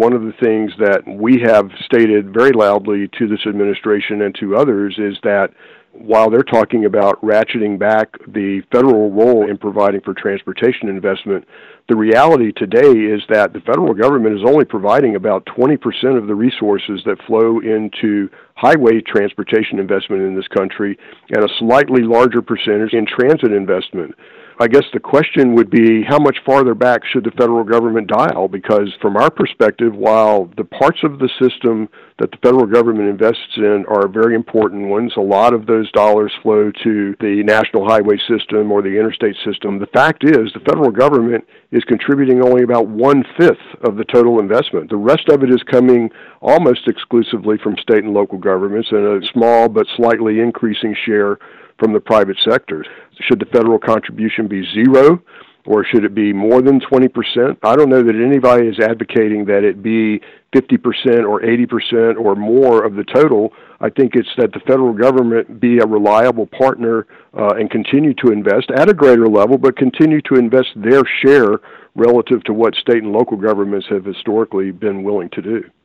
One of the things that we have stated very loudly to this administration and to others is that while they're talking about ratcheting back the federal role in providing for transportation investment, the reality today is that the federal government is only providing about 20% of the resources that flow into highway transportation investment in this country, and a slightly larger percentage in transit investment. I guess the question would be, how much farther back should the federal government dial? Because from our perspective, while the parts of the system that the federal government invests in are very important ones, a lot of those dollars flow to the national highway system or the interstate system. The fact is, the federal government is contributing only about 1/5 of the total investment. The rest of it is coming almost exclusively from state and local governments, and a small but slightly increasing share from the private sector. Should the federal contribution be zero, or should it be more than 20%? I don't know that anybody is advocating that it be 50% or 80% or more of the total. I think it's that the federal government be a reliable partner and continue to invest at a greater level, but continue to invest their share relative to what state and local governments have historically been willing to do.